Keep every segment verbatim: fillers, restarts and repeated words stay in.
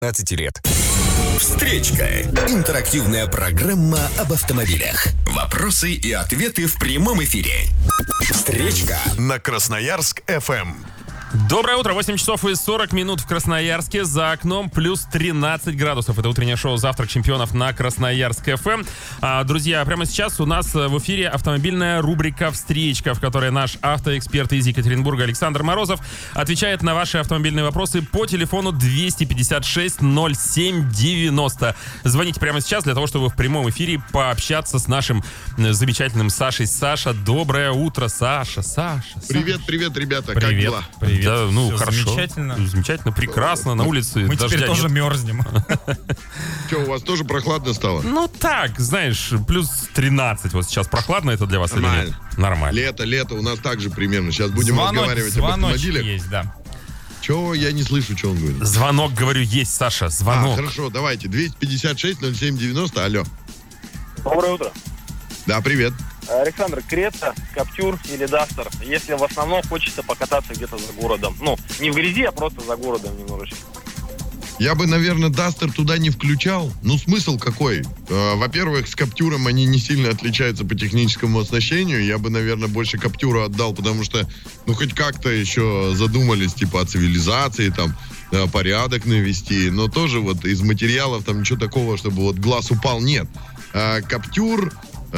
пятнадцати лет. Встречка. Интерактивная программа об автомобилях. Вопросы и ответы в прямом эфире. Встречка на Красноярск эф эм. Доброе утро, восемь часов и сорок минут в Красноярске, за окном плюс тринадцать градусов. Это утреннее шоу «Завтрак чемпионов» на Красноярск эф эм. А, друзья, прямо сейчас у нас в эфире автомобильная рубрика «Встречка», в которой наш автоэксперт из Екатеринбурга Александр Морозов отвечает на ваши автомобильные вопросы по телефону двести пятьдесят шесть ноль семь девяносто. Звоните прямо сейчас для того, чтобы в прямом эфире пообщаться с нашим замечательным Сашей. Саша, доброе утро, Саша, Саша. Саша. Привет, привет, ребята, привет, как дела? Привет. Да, ну, Все хорошо. Замечательно. Замечательно, прекрасно. На улице Мы дождя теперь тоже нет. мерзнем. Что, у вас тоже прохладно стало? Ну так, знаешь, плюс тринадцать. Вот сейчас прохладно это для вас Нормально. или нет? Нормально. Лето, лето, у нас также примерно. Сейчас будем Звоночек- разговаривать об звоночек автомобилях. есть, да. Чего? Я не слышу, что он говорит. Звонок, говорю, есть, Саша, А, звонок. хорошо, давайте. двести пятьдесят шесть ноль семь девяносто, алло. Доброе утро. Да, привет. Александр, Крета, Каптюр или Дастер, если в основном хочется покататься где-то за городом. Ну, не в грязи, а просто за городом немножечко. Я бы, наверное, Дастер туда не включал. Ну, смысл какой? Э, Во-первых, с Каптюром они не сильно отличаются по техническому оснащению. Я бы, наверное, больше Каптюру отдал, потому что, ну, хоть как-то еще задумались, типа, о цивилизации, там, э, порядок навести. Но тоже вот из материалов там ничего такого, чтобы вот глаз упал, нет. А Каптюр...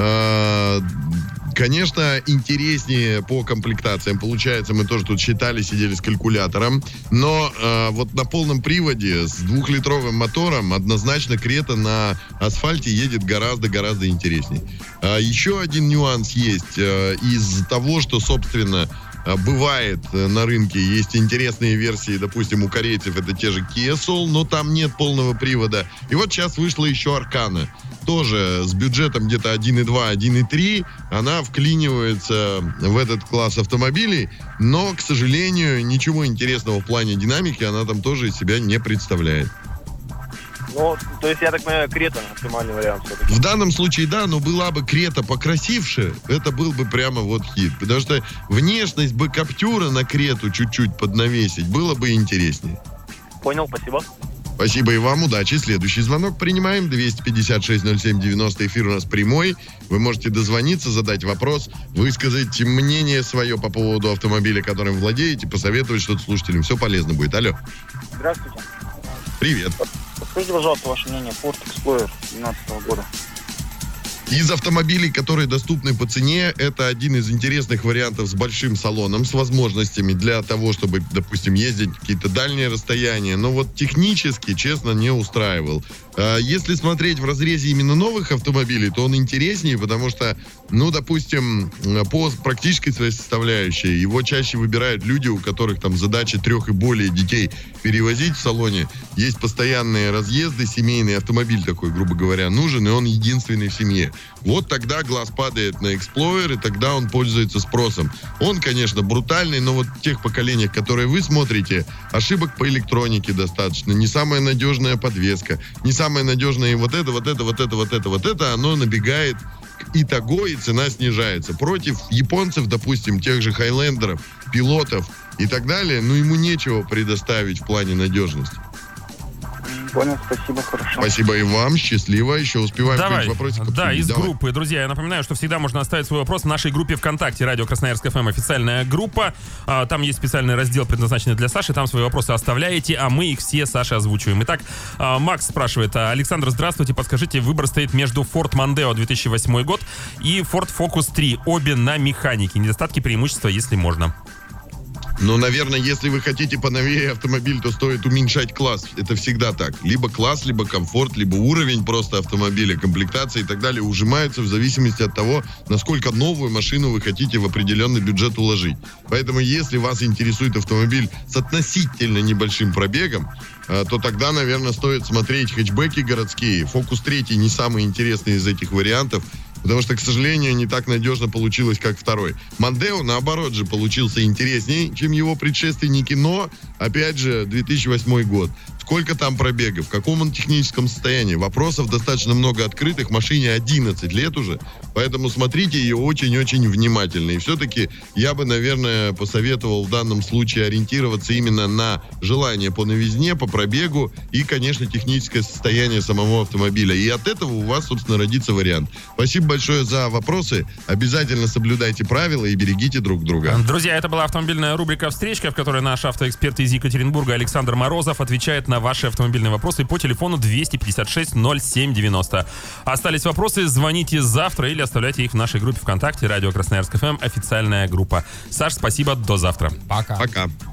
э, Конечно, интереснее по комплектациям. Получается, мы тоже тут считали, сидели с калькулятором. Но э, вот на полном приводе с двухлитровым мотором однозначно Крета на асфальте едет гораздо-гораздо интереснее. А еще один нюанс есть. Э, из того, что, собственно, бывает на рынке, есть интересные версии, допустим, у корейцев это те же Kia Soul, но там нет полного привода. И вот сейчас вышла еще Аркана. Тоже с бюджетом где-то один и два - один и три. Она вклинивается в этот класс автомобилей, но, к сожалению, ничего интересного в плане динамики она там тоже из себя не представляет. Ну, то есть, я так понимаю, Крета оптимальный вариант все-таки. В данном случае, да, но была бы Крета покрасивше, это был бы прямо вот хит. Потому что внешность бы Каптюра на Крету чуть-чуть поднавесить было бы интереснее. Понял, спасибо. Спасибо и вам, удачи. Следующий звонок принимаем. двести пятьдесят шесть ноль семь девяносто, эфир у нас прямой. Вы можете дозвониться, задать вопрос, высказать мнение свое по поводу автомобиля, которым владеете, посоветовать что-то слушателям. Все полезно будет. Алло. Здравствуйте. Привет. Скажите, пожалуйста, ваше мнение. Ford Explorer две тысячи двенадцатого года. Из автомобилей, которые доступны по цене, это один из интересных вариантов с большим салоном, с возможностями для того, чтобы, допустим, ездить какие-то дальние расстояния. Но вот технически, честно, не устраивал. Если смотреть в разрезе именно новых автомобилей, то он интереснее, потому что, ну, допустим, по практической своей составляющей его чаще выбирают люди, у которых там задача трех и более детей перевозить в салоне. Есть постоянные разъезды, семейный автомобиль такой, грубо говоря, нужен, и он единственный в семье. Вот тогда глаз падает на Explorer, и тогда он пользуется спросом. Он, конечно, брутальный, но вот в тех поколениях, которые вы смотрите, ошибок по электронике достаточно, не самая надежная подвеска, не самое надежное и вот это, вот это, вот это, вот это, вот это, оно набегает к итого, и цена снижается. Против японцев, допустим, тех же хайлендеров, пилотов и так далее, ну, ему нечего предоставить в плане надежности. Понял, спасибо, хорошо. Спасибо и вам, счастливо, еще успеваем Давай, вопросик да, обсудить. из Давай. группы. Друзья, я напоминаю, что всегда можно оставить свой вопрос в нашей группе ВКонтакте «Радио Красноярск эф эм», официальная группа. А, там есть специальный раздел, предназначенный для Саши. Там свои вопросы оставляете, а мы их все Саше озвучиваем. Итак, а, Макс спрашивает: Александр, здравствуйте, подскажите, выбор стоит между Ford Mondeo две тысячи восьмой год и Ford Focus три, обе на механике. Недостатки, преимущества, если можно. Ну, наверное, если вы хотите поновее автомобиль, то стоит уменьшать класс. Это всегда так. Либо класс, либо комфорт, либо уровень просто автомобиля, комплектация и так далее ужимаются в зависимости от того, насколько новую машину вы хотите в определенный бюджет уложить. Поэтому, если вас интересует автомобиль с относительно небольшим пробегом, то тогда, наверное, стоит смотреть хэтчбеки городские. Фокус три не самый интересный из этих вариантов. потому что, к сожалению, не так надежно получилось, как второй. Мондео, наоборот же, получился интереснее, чем его предшественники, но, опять же, две тысячи восьмой год. Сколько там пробегов, в каком он техническом состоянии? Вопросов достаточно много открытых, машине одиннадцать лет уже, поэтому смотрите ее очень-очень внимательно. И все-таки я бы, наверное, посоветовал в данном случае ориентироваться именно на желание по новизне, по пробегу и, конечно, техническое состояние самого автомобиля. И от этого у вас, собственно, родится вариант. Спасибо большое за вопросы. Обязательно соблюдайте правила и берегите друг друга. Друзья, это была автомобильная рубрика «Встречка», в которой наш автоэксперт из Екатеринбурга Александр Морозов отвечает на ваши автомобильные вопросы по телефону двести пятьдесят шесть ноль семь девяносто. Остались вопросы, звоните завтра или оставляйте их в нашей группе ВКонтакте «Радио Красноярск ФМ», официальная группа. Саш, спасибо, до завтра. Пока. Пока.